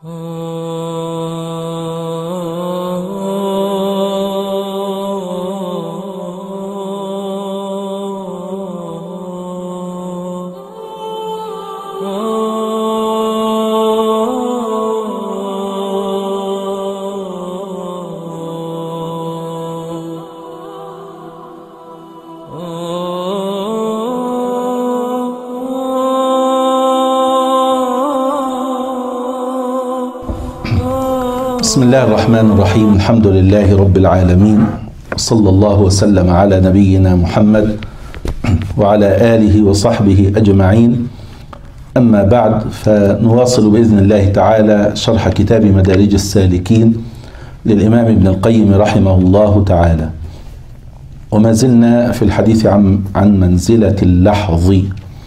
بسم الله الرحمن الرحيم. الحمد لله رب العالمين، صلى الله وسلم على نبينا محمد وعلى آله وصحبه أجمعين. أما بعد، فنواصل بإذن الله تعالى شرح كتاب مدارج السالكين للإمام ابن القيم رحمه الله تعالى، وما زلنا في الحديث عن منزلة اللحظ،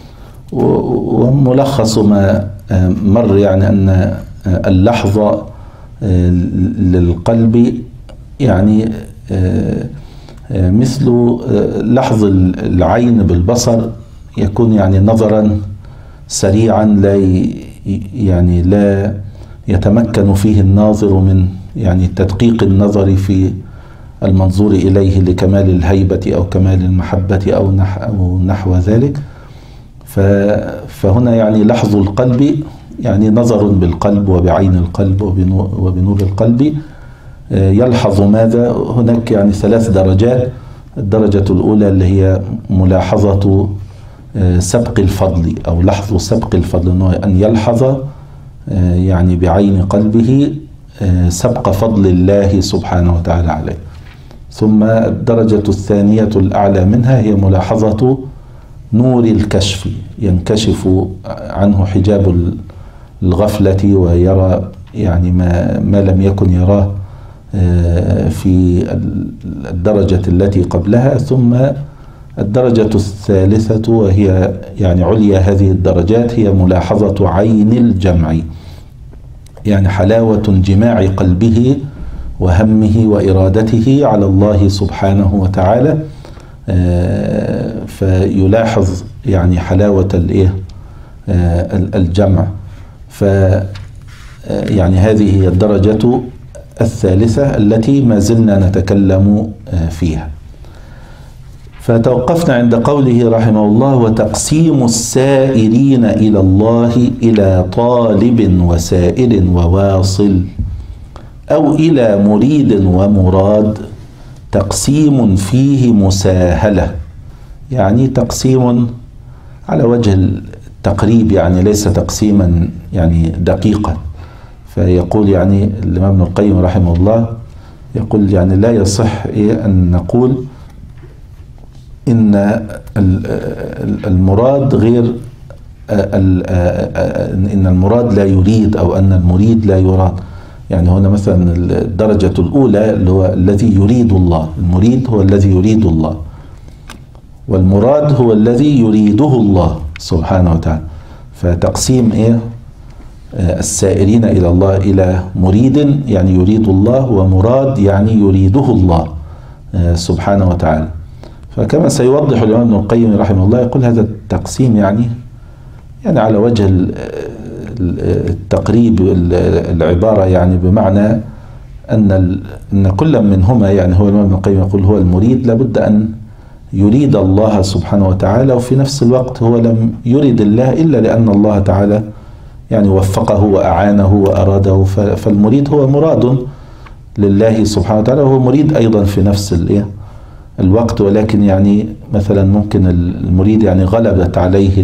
وملخص ما مر يعني أن اللحظة للقلب يعني مثل لحظ العين بالبصر، يكون يعني نظرا سريعا لا يتمكن فيه الناظر من يعني تدقيق النظر في المنظور إليه لكمال الهيبة أو كمال المحبة أو نحو ذلك. فهنا يعني لحظ القلب يعني نظر بالقلب وبعين القلب وبنور القلب. يلحظ ماذا؟ هناك يعني 3 درجات. الدرجة الأولى اللي هي ملاحظة سبق الفضل أو لحظ سبق الفضل، أن يلحظ يعني بعين قلبه سبق فضل الله سبحانه وتعالى عليه. ثم الدرجة الثانية الأعلى منها هي ملاحظة نور الكشف، ينكشف عنه حجاب الغفلة ويرى يعني ما لم يكن يراه في الدرجة التي قبلها. ثم الدرجة الثالثة وهي يعني عليا هذه الدرجات هي ملاحظة عين الجمع، يعني حلاوة انجماع قلبه وهمه وإرادته على الله سبحانه وتعالى، فيلاحظ يعني حلاوة الجمع. يعني هذه هي الدرجة الثالثة التي ما زلنا نتكلم فيها. فتوقفنا عند قوله رحمه الله: وتقسيم السائرين إلى الله إلى طالب وسائر وواصل أو إلى مريد ومراد تقسيم فيه مساهلة، يعني تقسيم على وجه التقريب، يعني ليس تقسيما يعني دقيقا. فيقول يعني الإمام ابن القيم رحمه الله يقول يعني لا يصح أن نقول إن المراد غير إن المراد لا يريد أو أن المريد لا يراد. يعني هنا مثلا الدرجة الأولى اللي هو الذي يريد الله، المريد هو الذي يريد الله، والمراد هو الذي يريده الله سبحانه وتعالى. فتقسيم السائرين إلى الله إلى مريد يعني يريد الله، ومراد يعني يريده الله سبحانه وتعالى. فكما سيوضح الإمام ابن القيم رحمه الله يقول هذا التقسيم يعني على وجه التقريب العبارة، يعني بمعنى أن كل منهما يعني هو الإمام ابن القيم يقول هو المريد لابد أن يريد الله سبحانه وتعالى، وفي نفس الوقت هو لم يرد الله إلا لأن الله تعالى يعني وفقه وأعانه وأراده. فالمريد هو مراد لله سبحانه وتعالى، وهو مريد أيضا في نفس الوقت. ولكن يعني مثلا ممكن المريد يعني غلبت عليه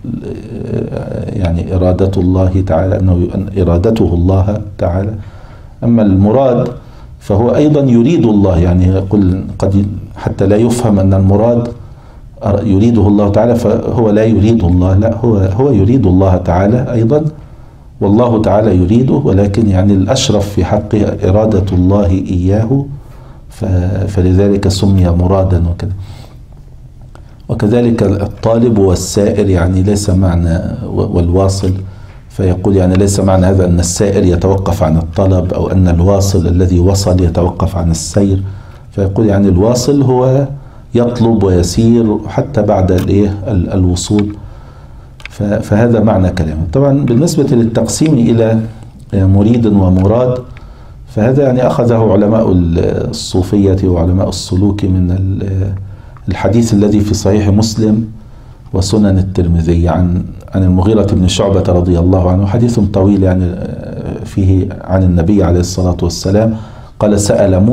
يعني إرادة الله تعالى، أنه إرادته الله تعالى. أما المراد فهو أيضا يريد الله، يعني يقول قد حتى لا يفهم أن المراد يريده الله تعالى فهو لا يريد الله، لا، هو يريد الله تعالى أيضا، والله تعالى يريده، ولكن يعني الأشرف في حقه إرادة الله إياه، فلذلك سمي مرادا وكذا. وكذلك الطالب والسائر يعني ليس معنى والواصل، فيقول يعني ليس معنى هذا أن السائر يتوقف عن الطلب أو أن الواصل الذي وصل يتوقف عن السير. فيقول يعني الواصل هو يطلب ويسير حتى بعد الوصول. فهذا معنى كلامه. طبعا بالنسبة للتقسيم إلى مريد ومراد. فهذا يعني أخذه علماء الصوفية وعلماء السلوك من الحديث الذي في صحيح مسلم وسنن الترمذي عن المغيرة بن شعبة رضي الله عنه، حديث طويل يعني فيه عن النبي عليه الصلاة والسلام قال: سأل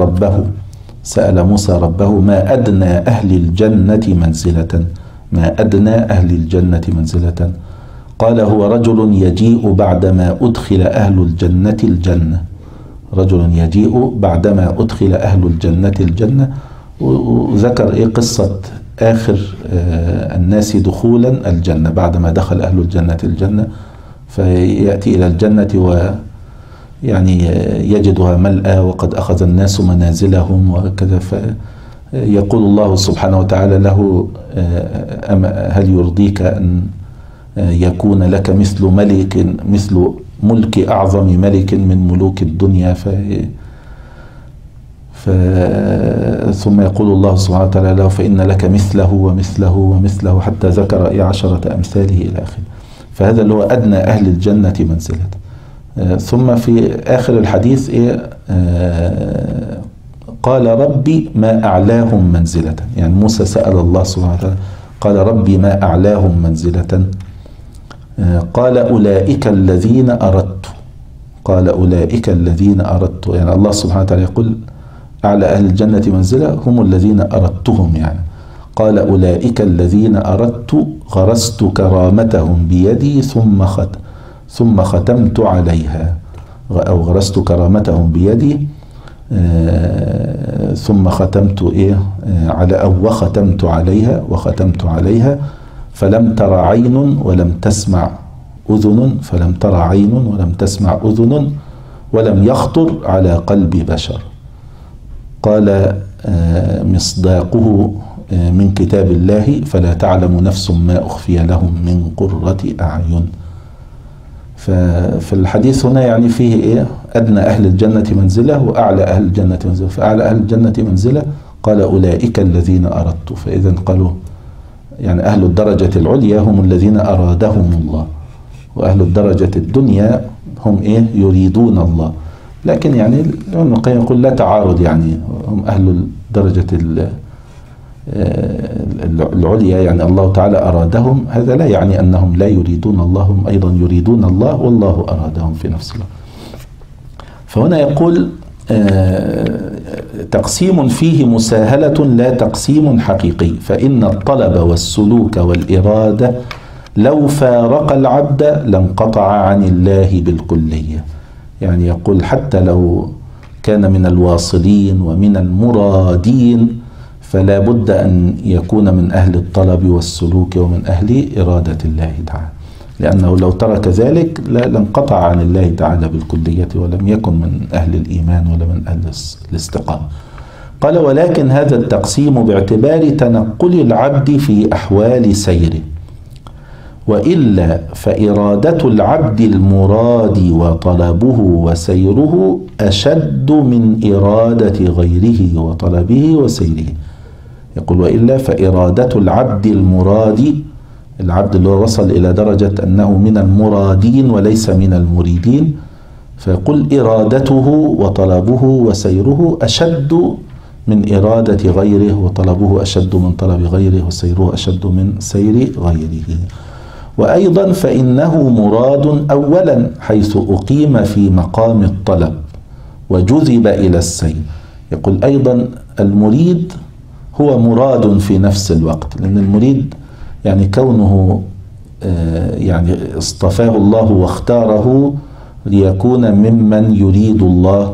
موسى ربه ما أدنى أهل الجنة منزلة، ما أدنى أهل الجنة منزلة؟ قال: هو رجل يجيء بعدما أدخل أهل الجنة الجنة، رجل يجيء بعدما أدخل أهل الجنة الجنة. وذكر قصة آخر الناس دخولا الجنة، بعدما دخل أهل الجنة الجنة فيأتي إلى الجنة ويعني يجدها ملأى وقد أخذ الناس منازلهم وكذا، فيقول الله سبحانه وتعالى له: هل يرضيك أن يكون لك مثل ملك أعظم ملك من ملوك الدنيا؟ ثم يقول الله سبحانه وتعالى له: فإن لك مثله ومثله ومثله، حتى ذكر 10 أمثاله إلى آخره. فهذا اللي هو أدنى أهل الجنة منزلة. ثم في آخر الحديث قال: ربي ما أعلاهم منزلة. يعني موسى سأل الله سبحانه وتعالى قال: ربي ما أعلاهم منزلة؟ قال: أولئك الذين أردت. قال: أولئك الذين أردت. يعني الله سبحانه وتعالى يقول: أعلى أهل الجنة منزلة هم الذين أردتهم. يعني قال: أولئك الذين أردت غرست كرامتهم بيدي ثم ختمت عليها، أو غرست كرامتهم بيدي ثم ختمت وختمت عليها فلم تر عين ولم تسمع أذن، فلم تر عين ولم تسمع أذن ولم يخطر على قلب بشر. قال: مصداقه من كتاب الله: فلا تعلم نفس ما أخفي لهم من قرة أعين. ففي الحديث هنا يعني فيه أدنى أهل الجنة منزلة وأعلى أهل الجنة منزلة. فأعلى أهل الجنة منزلة قال: أولئك الذين أردت. فإذا قالوا يعني أهل الدرجة العليا هم الذين أرادهم الله، وأهل الدرجة الدنيا هم يريدون الله. لكن يعني ابن القيم يقول لا تعارض، يعني هم أهل الدرجة العليا، يعني الله تعالى أرادهم، هذا لا يعني أنهم لا يريدون الله، هم أيضا يريدون الله والله أرادهم في نفس الوقت. فهنا يقول تقسيم فيه مساهلة لا تقسيم حقيقي، فإن الطلب والسلوك والإرادة لو فارق العبد لانقطع عن الله بالكلية. يعني يقول حتى لو كان من الواصلين ومن المرادين فلا بد أن يكون من أهل الطلب والسلوك ومن أهل إرادة الله تعالى، لأنه لو ترك ذلك لانقطع عن الله تعالى بالكلية ولم يكن من أهل الإيمان ولا من أهل الاستقامة. قال: ولكن هذا التقسيم باعتبار تنقل العبد في أحوال سيره، وإلا فإرادة العبد المراد وطلبه وسيره أشد من إرادة غيره وطلبه وسيره. يقول: وإلا فإرادة العبد المراد، العبد اللي وصل إلى درجة أنه من المرادين وليس من المريدين، فيقول إرادته وطلبه وسيره أشد من إرادة غيره، وطلبه أشد من طلب غيره، وسيره أشد من سير غيره. وأيضا فإنه مراد أولا حيث أقيم في مقام الطلب وجذب إلى السير. يقول أيضا المريد هو مراد في نفس الوقت، لأن المريد يعني كونه يعني اصطفاه الله واختاره ليكون ممن يريد الله،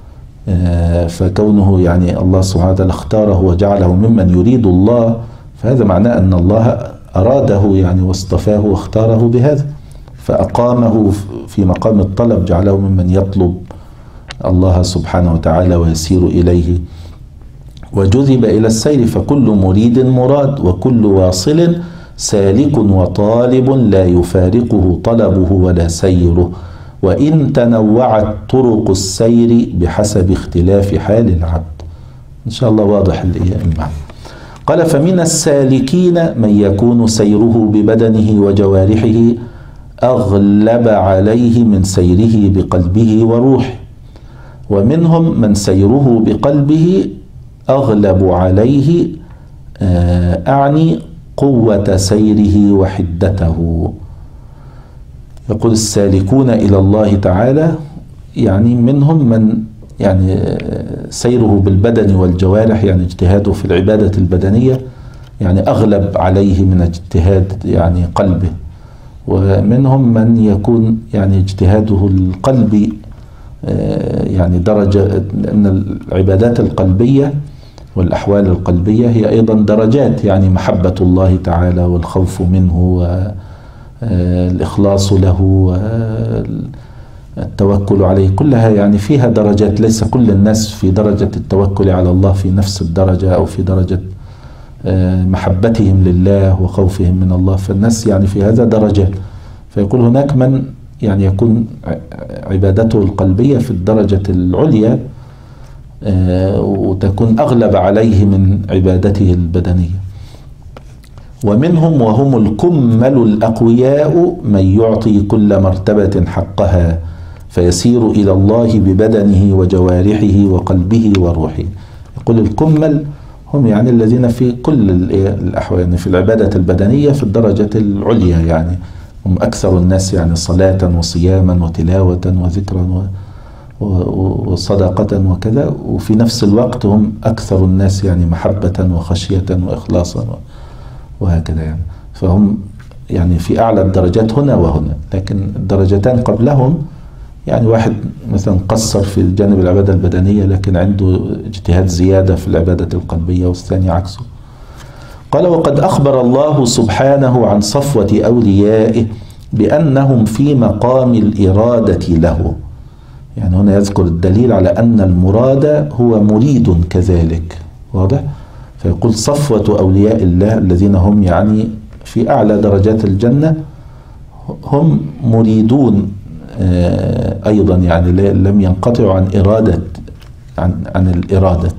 فكونه يعني الله سبحانه وتعالى اختاره وجعله ممن يريد الله، فهذا معناه أن الله أراده يعني واصطفاه واختاره بهذا، فأقامه في مقام الطلب، جعله ممن يطلب الله سبحانه وتعالى ويسير إليه. وجذب إلى السير، فكل مريد مراد، وكل واصل سالك وطالب لا يفارقه طلبه ولا سيره، وإن تنوعت طرق السير بحسب اختلاف حال العبد. إن شاء الله واضح المعنى. قال: فمن السالكين من يكون سيره ببدنه وجوارحه أغلب عليه من سيره بقلبه وروحه، ومنهم من سيره بقلبه أغلب عليه، أعني قوة سيره وحدته. يقول السالكون إلى الله تعالى يعني منهم من يعني سيره بالبدن والجوارح، يعني اجتهاده في العبادة البدنية يعني أغلب عليه من اجتهاد يعني قلبه، ومنهم من يكون يعني اجتهاده القلبي يعني درجة، أن العبادات القلبية والأحوال القلبية هي أيضا درجات، يعني محبة الله تعالى والخوف منه والإخلاص له والتوكل عليه، كلها يعني فيها درجات. ليس كل الناس في درجة التوكل على الله في نفس الدرجة أو في درجة محبتهم لله وخوفهم من الله، فالناس يعني في هذا درجات. فيقول هناك من يعني يكون عبادته القلبية في الدرجة العليا وتكون أغلب عليه من عبادته البدنية. ومنهم وهم الكمل الأقوياء من يعطي كل مرتبة حقها فيسير إلى الله ببدنه وجوارحه وقلبه وروحه. يقول الكمل هم يعني الذين في كل الأحوال، يعني في العبادة البدنية في الدرجة العليا، يعني هم أكثر الناس يعني صلاة وصياما وتلاوة وذكرا وصدقة وكذا، وفي نفس الوقت هم أكثر الناس يعني محبة وخشية وإخلاصا وهكذا يعني. فهم يعني في أعلى الدرجات هنا وهنا، لكن الدرجتان قبلهم يعني واحد مثلا قصر في جانب العبادة البدنية لكن عنده اجتهاد زيادة في العبادة القلبية، والثاني عكسه. قال وقد أخبر الله سبحانه عن صفوة أوليائه بأنهم في مقام الإرادة له، يعني هنا يذكر الدليل على أن المراد هو مريد كذلك، واضح؟ فيقول صفوة أولياء الله الذين هم يعني في أعلى درجات الجنة هم مريدون أيضا، يعني لم ينقطعوا عن إرادة عن الإرادة.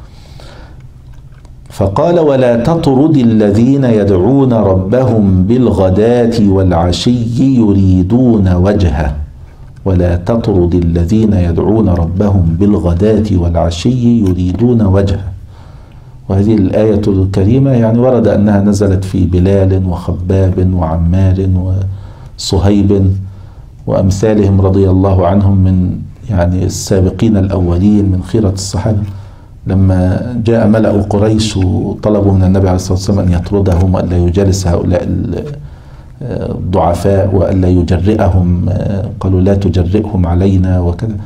فقال ولا تطرد الذين يدعون ربهم بالغداة والعشي يريدون وجهه، ولا تطرد الذين يدعون ربهم بالغداة والعشي يريدون وجهه. وهذه الآية الكريمة يعني ورد أنها نزلت في بلال وخباب وعمار وصهيب وأمثالهم رضي الله عنهم من يعني السابقين الأولين من خيرة الصحابة، لما جاء ملأ قريش وطلبوا من النبي عليه الصلاة والسلام أن يطردهم وأن لا يجالس هؤلاء الضعفاء وأن لا يجرئهم، قالوا لا تجرئهم علينا وكذا،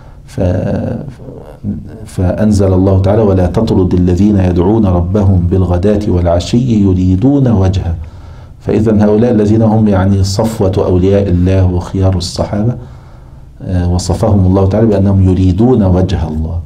فأنزل الله تعالى ولا تطرد الذين يدعون ربهم بالغداة والعشي يريدون وجهه. فإذا هؤلاء الذين هم يعني صفوة أولياء الله وخيار الصحابة وصفهم الله تعالى بأنهم يريدون وجه الله،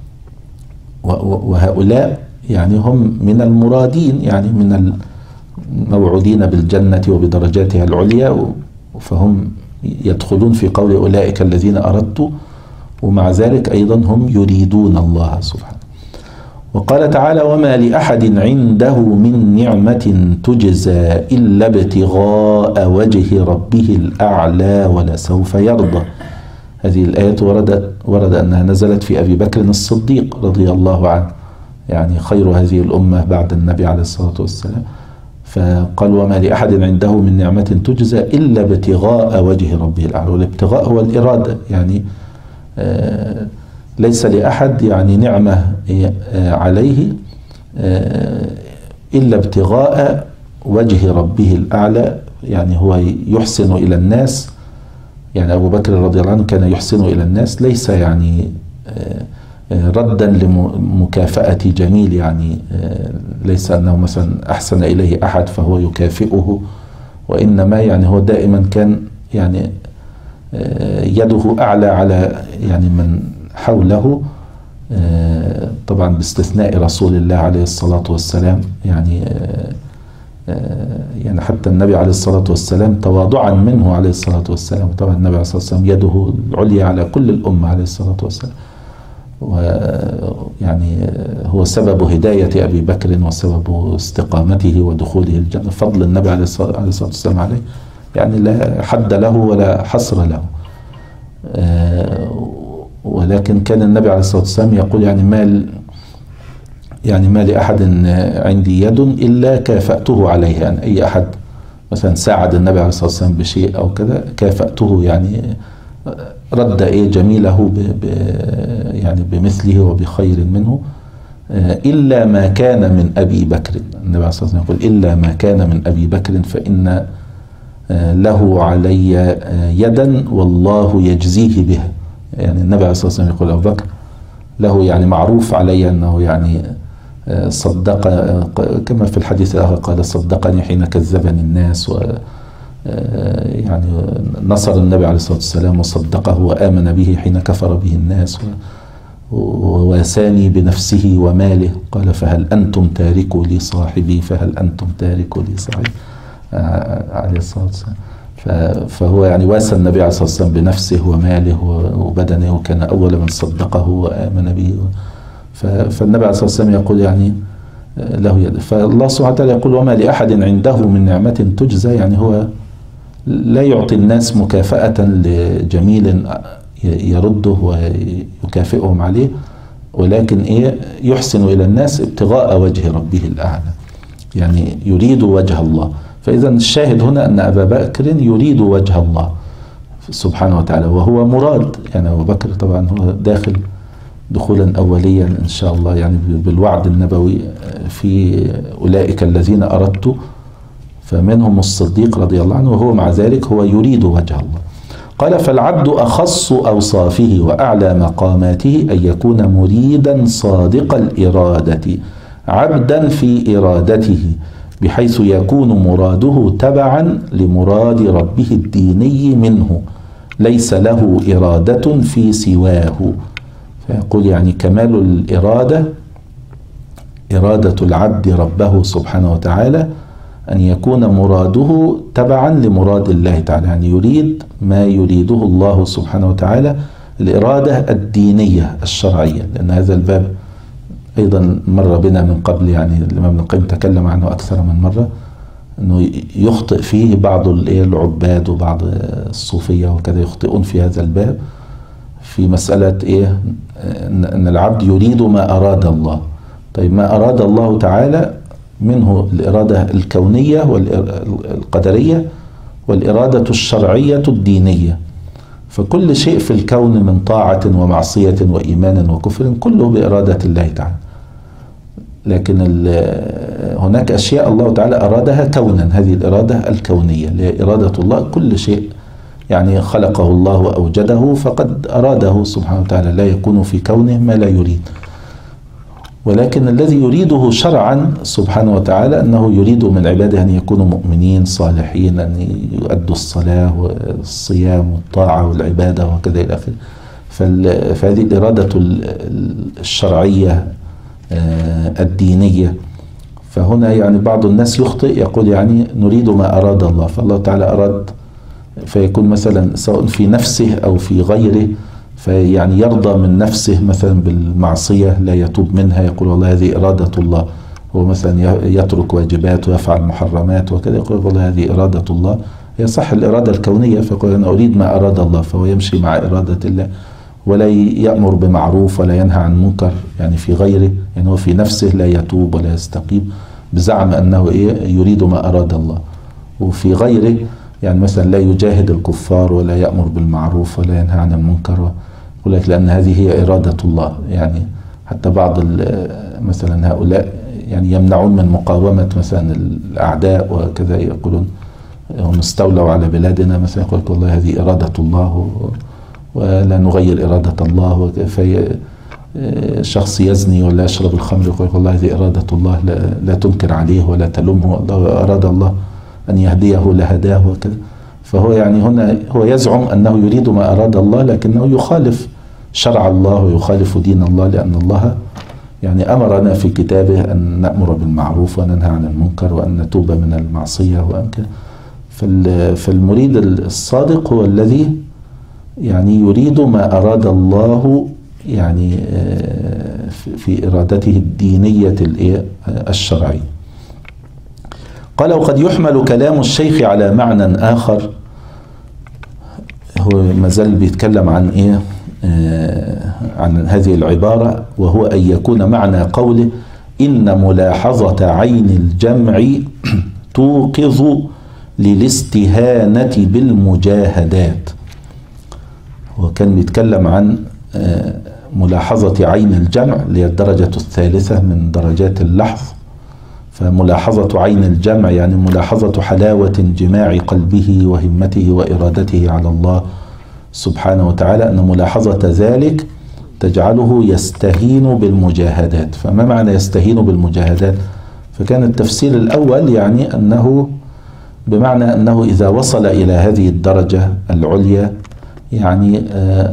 وهؤلاء يعني هم من المرادين، يعني من الموعودين بالجنة وبدرجاتها العليا، فهم يدخلون في قول أولئك الذين أردت، ومع ذلك أيضا هم يريدون الله سبحانه. وقال تعالى وما لأحد عنده من نعمة تجزى إلا ابتغاء وجه ربه الأعلى ولسوف يرضى. هذه الآية ورد أنها نزلت في أبي بكر الصديق رضي الله عنه، يعني خير هذه الأمة بعد النبي عليه الصلاة والسلام. فقال وما لأحد عنده من نعمة تجزى إلا ابتغاء وجه ربه الأعلى، والابتغاء هو الإرادة، يعني ليس لأحد يعني نعمة عليه إلا ابتغاء وجه ربه الأعلى، يعني هو يحسن إلى الناس. يعني أبو بكر رضي الله عنه كان يحسن إلى الناس، ليس يعني ردا لمكافأة جميل، يعني ليس أنه مثلا أحسن إليه أحد فهو يكافئه، وإنما يعني هو دائما كان يعني يده أعلى على يعني من حوله، طبعا باستثناء رسول الله عليه الصلاة والسلام، يعني حتى النبي عليه الصلاة والسلام تواضعا منه عليه الصلاة والسلام، طبعا النبي عليه الصلاة والسلام يده العليا على كل الأمة عليه الصلاة والسلام، ويعني هو سبب هداية أبي بكر وسبب استقامته ودخوله الجنة، فضل النبي عليه الصلاة والسلام عليه يعني لا حد له ولا حصر له. ولكن كان النبي عليه الصلاة والسلام يقول يعني ما لأحد عندي يد إلا كافأته عليه. يعني أي أحد مثلا ساعد النبي عليه الصلاة والسلام بشيء أو كذا كافأته، يعني رد جميله يعني بمثله وبخير منه، إلا ما كان من أبي بكر. النبي عليه الصلاة والسلام يقول إلا ما كان من أبي بكر فإن له علي يدا والله يجزيه بها. يعني النبي عليه الصلاة والسلام يقول أبو بكر له يعني معروف علي أنه يعني صدق، كما في الحديث الآخر قال صدقني حين كذبني الناس، و يعني نصر النبي عليه الصلاة والسلام وصدقه وآمن به حين كفر به الناس، وواساني بنفسه وماله. قال فهل أنتم تاركوا لي صاحبي، فهل أنتم تاركوا لي صاحبي عليه الصلاة والسلام. فهو يعني واسى النبي عليه الصلاة والسلام بنفسه وماله وبدنه، وكان أول من صدقه وآمن به. فالنبي عليه الصلاة والسلام يقول يعني له يد. فالله سبحانه وتعالى يقول وما لأحد عنده من نعمة تجزى، يعني هو لا يعطي الناس مكافأة لجميل يرده ويكافئهم عليه، ولكن يحسن إلى الناس ابتغاء وجه ربه الأعلى، يعني يريد وجه الله. فإذا الشاهد هنا أن أبا بكر يريد وجه الله سبحانه وتعالى، وهو مراد. يعني أبو بكر طبعا هو داخل دخولا أوليا إن شاء الله، يعني بالوعد النبوي في أولئك الذين أردت، فمنهم الصديق رضي الله عنه، وهو مع ذلك هو يريد وجه الله. قال فالعبد أخص أوصافه وأعلى مقاماته أن يكون مريدا صادق الإرادة عبدا في إرادته، بحيث يكون مراده تبعا لمراد ربه الديني منه، ليس له إرادة في سواه. فيقول يعني كمال الإرادة، إرادة العبد ربه سبحانه وتعالى، أن يكون مراده تبعا لمراد الله تعالى، يعني يريد ما يريده الله سبحانه وتعالى، الإرادة الدينية الشرعية. لأن هذا الباب أيضا مر بنا من قبل، يعني الإمام ابن القيم تكلم عنه أكثر من مرة، أنه يخطئ فيه بعض العباد وبعض الصوفية وكذا، يخطئون في هذا الباب في مسألة أن العبد يريد ما أراد الله. طيب ما أراد الله تعالى منه الإرادة الكونية والقدرية والإرادة الشرعية الدينية، فكل شيء في الكون من طاعة ومعصية وإيمان وكفر كله بإرادة الله تعالى. لكن هناك أشياء الله تعالى أرادها كونا، هذه الإرادة الكونية لإرادة الله، كل شيء يعني خلقه الله وأوجده فقد أراده سبحانه وتعالى، لا يكون في كونه ما لا يريد. ولكن الذي يريده شرعا سبحانه وتعالى أنه يريد من عباده أن يكونوا مؤمنين صالحين، أن يؤدوا الصلاة والصيام والطاعة والعبادة وكذا إلى آخره. فهذه الإرادة الشرعية الدينية. فهنا يعني بعض الناس يخطئ يقول يعني نريد ما أراد الله، فالله تعالى أراد، فيكون مثلا سواء في نفسه أو في غيره، فيعني يرضى من نفسه مثلا بالمعصية لا يتوب منها، يقول والله هذه إرادة الله، هو مثلا يترك واجبات ويفعل محرمات وكذا، يقول والله هذه إرادة الله. هي صح الإرادة الكونية، فيقول أنا أريد ما أراد الله، فهو يمشي مع إرادة الله، ولا يأمر بمعروف ولا ينهى عن منكر يعني في غيره، يعني هو في نفسه لا يتوب ولا يستقيم بزعم أنه يريد ما أراد الله. وفي غيره يعني مثلا لا يجاهد الكفار ولا يأمر بالمعروف ولا ينهى عن المنكر، يقول لك لأن هذه هي إرادة الله. يعني حتى بعض مثلا هؤلاء يعني يمنعون من مقاومة مثلا الأعداء وكذا، يقولون هم استولوا على بلادنا مثلا، يقول لك والله هذه إرادة الله ولا نغير إرادة الله. في شخص يزني ولا يشرب الخمر يقول لك والله هذه إرادة الله، لا تنكر عليه ولا تلومه، الله أراد الله أن يهديه لهداه وكذا. فهو يعني هنا هو يزعم أنه يريد ما أراد الله، لكنه يخالف شرع الله ويخالف دين الله، لأن الله يعني أمرنا في كتابه أن نأمر بالمعروف وننهى عن المنكر وأن نتوب من المعصية وأنك. فالمريد الصادق هو الذي يعني يريد ما أراد الله يعني في إرادته الدينية الشرعية. قال وقد يحمل كلام الشيخ على معنى آخر. هو مازال بيتكلم عن إيه؟ عن هذه العبارة، وهو أن يكون معنى قوله إن ملاحظة عين الجمع توقظ للاستهانة بالمجاهدات. وكان بيتكلم عن ملاحظة عين الجمع اللي هي الدرجة الثالثة من درجات اللحظ. فملاحظة عين الجمع يعني ملاحظة حلاوة انجماع قلبه وهمته وإرادته على الله سبحانه وتعالى، أن ملاحظة ذلك تجعله يستهين بالمجاهدات. فما معنى يستهين بالمجاهدات؟ فكان التفسير الأول يعني أنه بمعنى أنه إذا وصل إلى هذه الدرجة العليا يعني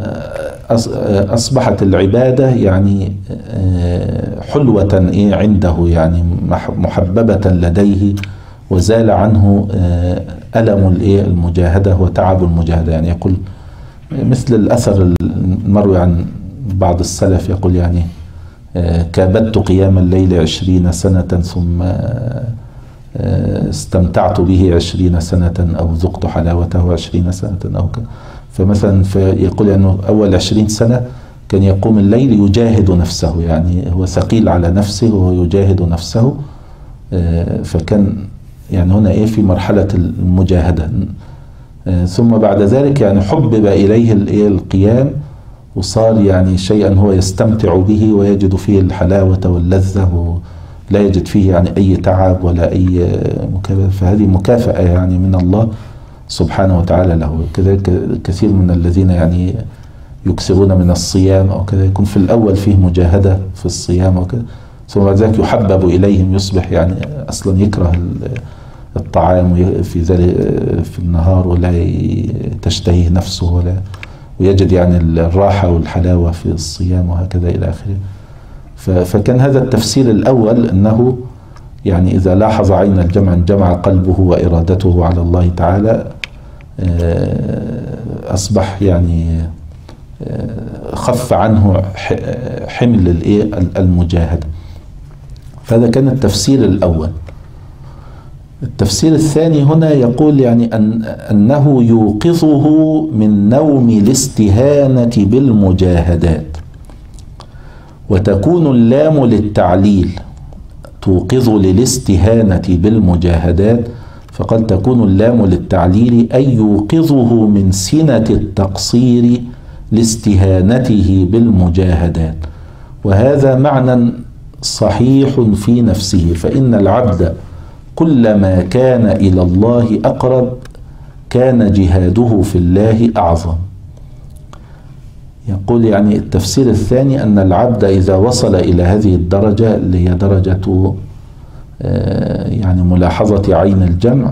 أصبحت العبادة يعني حلوة عنده، يعني محببة لديه، وزال عنه ألم المجاهدة وتعب المجاهدة. يعني يقول مثل الأثر المروي عن بعض السلف، يقول يعني كابدت قيام الليل 20 سنة ثم استمتعت به 20 سنة أو ذقت حلاوته 20 سنة أو كذا. فمثلا يقول أنه أول 20 سنة كان يقوم الليل يجاهد نفسه، يعني هو ثقيل على نفسه وهو يجاهد نفسه. فكان يعني هنا في مرحلة المجاهدة. ثم بعد ذلك يعني حبب إليه القيام، وصار يعني شيئا هو يستمتع به ويجد فيه الحلاوة واللذة، ولا يجد فيه يعني أي تعب ولا أي مكافأة. فهذه مكافأة يعني من الله سبحانه وتعالى له. كذلك كثير من الذين يعني يكسرون من الصيام أو كذا يكون في الأول فيه مجاهدة في الصيام وكذا، ثم بعد ذلك يحبب إليهم، يصبح يعني أصلا يكره الطعام في ذلك في النهار ولا تشتهيه نفسه ويجد يعني الراحة والحلاوة في الصيام وهكذا إلى آخره. فكان هذا التفسير الأول أنه يعني إذا لاحظ عين الجمع انجمع قلبه وإرادته على الله تعالى، أصبح يعني خف عنه حمل المجاهدة. فهذا كان التفسير الأول. التفسير الثاني هنا يقول يعني أنه يوقظه من نوم الاستهانة بالمجاهدات، وتكون اللام للتعليل، توقظ للاستهانة بالمجاهدات. فقد تكون اللام للتعليل أي يوقظه من سنة التقصير لاستهانته بالمجاهدات. وهذا معنى صحيح في نفسه، فإن العبد كلما كان إلى الله أقرب كان جهاده في الله أعظم. يقول يعني التفسير الثاني أن العبد إذا وصل إلى هذه الدرجة اللي هي درجة يعني ملاحظة عين الجمع،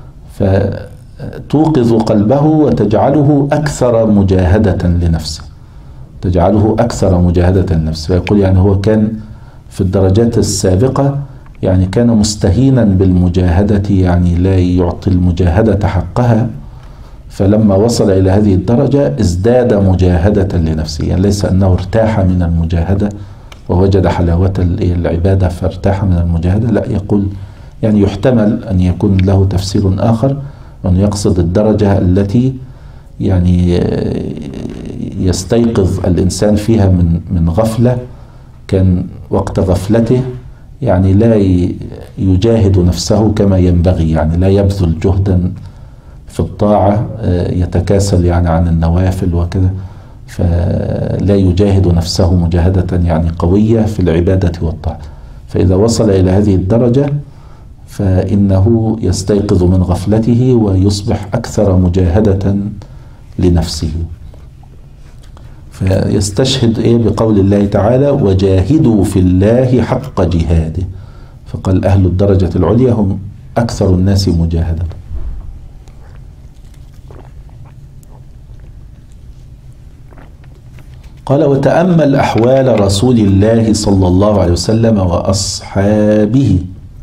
فتوقظ قلبه وتجعله أكثر مجاهدة لنفسه، تجعله أكثر مجاهدة لنفسه. فيقول يعني هو كان في الدرجات السابقة يعني كان مستهينا بالمجاهدة، يعني لا يعطي المجاهدة حقها، فلما وصل إلى هذه الدرجة ازداد مجاهدة لنفسه. يعني ليس أنه ارتاح من المجاهدة ووجد حلاوة العبادة فارتاح من المجاهدة، لا، يقول يعني يحتمل أن يكون له تفسير آخر، أن يقصد الدرجة التي يعني يستيقظ الإنسان فيها من غفلة، كان وقت غفلته يعني لا يجاهد نفسه كما ينبغي، يعني لا يبذل جهدا في الطاعة، يتكاسل يعني عن النوافل وكذا، فلا يجاهد نفسه مجاهدة يعني قوية في العبادة والطاعة. فإذا وصل إلى هذه الدرجة فإنه يستيقظ من غفلته ويصبح أكثر مجاهدة لنفسه. فيستشهد بقول الله تعالى وجاهدوا في الله حق جهاده، فقال أهل الدرجة العليا هم أكثر الناس مجاهدة. قال وتأمل أحوال رسول الله صلى الله عليه وسلم وأصحابه،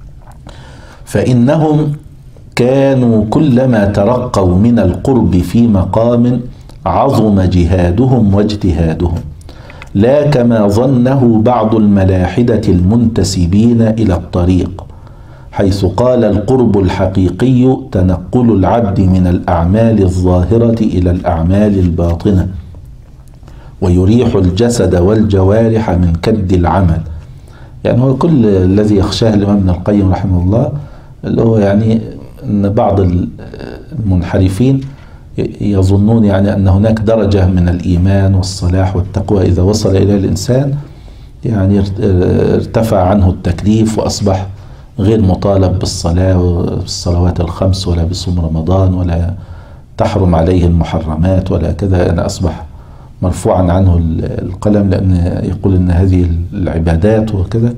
فإنهم كانوا كلما ترقوا من القرب في مقام عظم جهادهم واجتهادهم، لا كما ظنه بعض الملاحدة المنتسبين إلى الطريق، حيث قال القرب الحقيقي تنقل العبد من الأعمال الظاهرة إلى الأعمال الباطنة، ويريح الجسد والجوارح من كد العمل. يعني هو كل الذي يخشاه الإمام ابن القيم رحمه الله، اللي هو يعني أن بعض المنحرفين يظنون يعني أن هناك درجة من الإيمان والصلاح والتقوى إذا وصل إلى الإنسان يعني ارتفع عنه التكليف وأصبح غير مطالب بالصلاة والصلوات الخمس، ولا بصوم رمضان، ولا تحرم عليه المحرمات ولا كذا، يعني أصبح مرفوعا عنه القلم، لأن يقول أن هذه العبادات وكذا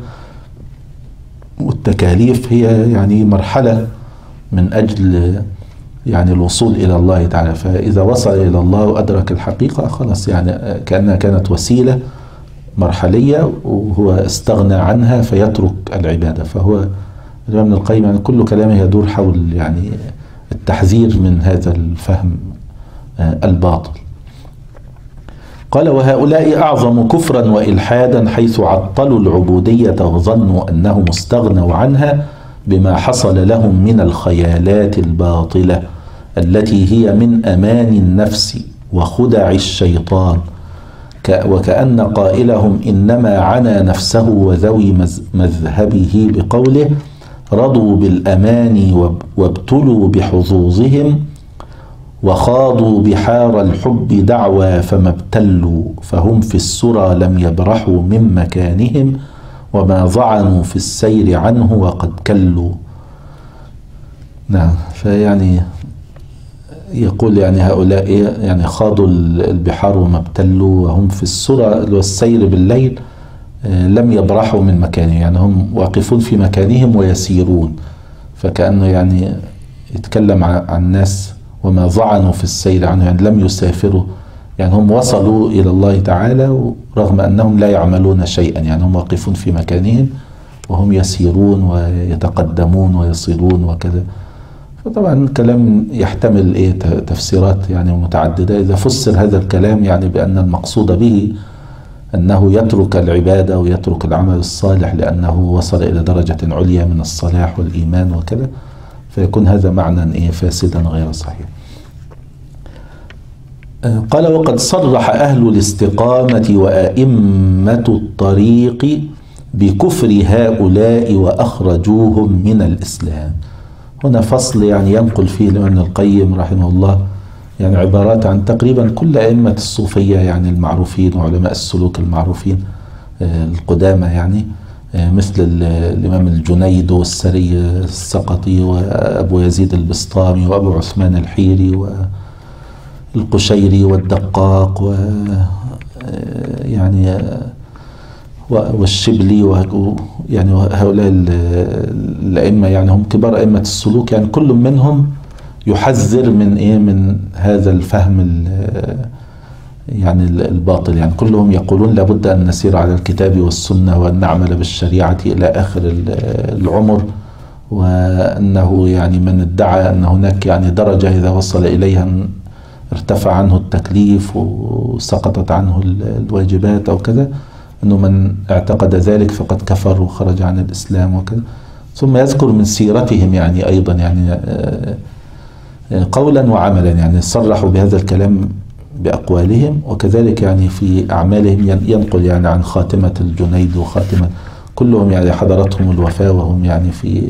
والتكاليف هي يعني مرحلة من أجل يعني الوصول إلى الله تعالى. فإذا وصل إلى الله وأدرك الحقيقة خلاص، يعني كأنها كانت وسيلة مرحلية وهو استغنى عنها فيترك العبادة. فهو الإمام ابن القيم يعني كل كلامه يدور حول يعني التحذير من هذا الفهم الباطل. قال: وهؤلاء أعظم كفرا وإلحادا، حيث عطلوا العبودية وظنوا أنهم استغنوا عنها بما حصل لهم من الخيالات الباطلة التي هي من أمان النفس وخدع الشيطان، وكأن قائلهم إنما عنى نفسه وذوي مذهبه بقوله: رضوا بالأماني وابتلوا بحظوظهم وخاضوا بحار الحب دعوى فما ابتلوا، فهم في السرى لم يبرحوا من مكانهم وما ظعنوا في السير عنه وقد كلوا. نعم، فيعني يقول يعني هؤلاء يعني خاضوا البحار وما ابتلوا وهم في السرى والسير بالليل لم يبرحوا من مكانهم، يعني هم واقفون في مكانهم ويسيرون. فكأنه يعني يتكلم عن الناس وما ظعنوا في السير عنه، يعني لم يسافروا، يعني هم وصلوا إلى الله تعالى رغم أنهم لا يعملون شيئا، يعني هم واقفون في مكانهم وهم يسيرون ويتقدمون ويصلون وكذا. فطبعا كلام يحتمل تفسيرات يعني متعددة. إذا فسر هذا الكلام يعني بأن المقصود به أنه يترك العبادة ويترك العمل الصالح لأنه وصل إلى درجة عليا من الصلاح والإيمان وكذا، فيكون هذا معنى فاسدا غير صحيح. قال: وقد صرح أهل الاستقامة وأئمة الطريق بكفر هؤلاء وأخرجوهم من الإسلام. هنا فصل يعني ينقل فيه ابن القيم رحمه الله يعني عبارات عن تقريبا كل أئمة الصوفية يعني المعروفين وعلماء السلوك المعروفين القدامى، يعني مثل الإمام الجنيد والسري السقطي وأبو يزيد البسطامي وأبو عثمان الحيري والقشيري والدقاق يعني والشبلي، يعني هؤلاء الأئمة يعني هم كبار أئمة السلوك، يعني كل منهم يحذر من هذا الفهم يعني الباطل. يعني كلهم يقولون لابد أن نسير على الكتاب والسنة وأن نعمل بالشريعة إلى آخر العمر، وأنه يعني من ادعى أن هناك يعني درجة إذا وصل إليها ارتفع عنه التكليف وسقطت عنه الواجبات أو كذا، أنه من اعتقد ذلك فقد كفر وخرج عن الإسلام وكذا. ثم يذكر من سيرتهم يعني أيضا يعني قولا وعملا، يعني صرحوا بهذا الكلام بأقوالهم، وكذلك يعني في أعمالهم ينقل يعني عن خاتمة الجنيد وخاتمة كلهم يعني حضرتهم الوفاة وهم يعني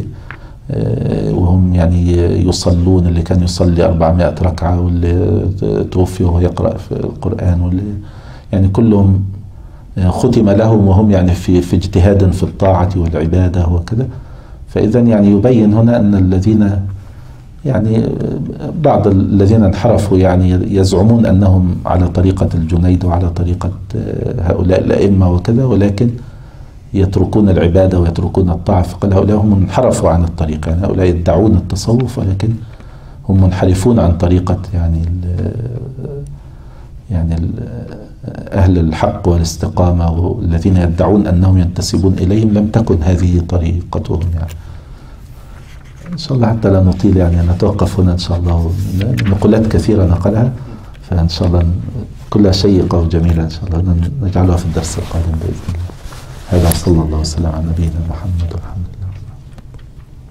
وهم يعني يصلون، اللي كان يصلي 400 ركعة واللي توفي وهو يقرأ في القرآن، واللي يعني كلهم ختم لهم وهم يعني في اجتهاد في الطاعة والعبادة وكذا. فإذا يعني يبين هنا أن الذين يعني بعض الذين انحرفوا يعني يزعمون أنهم على طريقة الجنيد وعلى طريقة هؤلاء الأئمة وكذا، ولكن يتركون العبادة ويتركون الطاعة. فقال هؤلاء هم انحرفوا عن الطريق، يعني هؤلاء يدعون التصوف ولكن هم منحرفون عن طريقة يعني أهل الحق والاستقامة، والذين يدعون أنهم ينتسبون إليهم لم تكن هذه طريقتهم. يعني إن شاء الله حتى لا نطيل يعني نتوقف هنا إن شاء الله، نقولات كثيرة نقلها، فإن شاء الله كلها شيقة وجميلة إن شاء الله نجعلها في الدرس القادم بإذن الله. هذا صلى الله وسلم على نبينا محمد.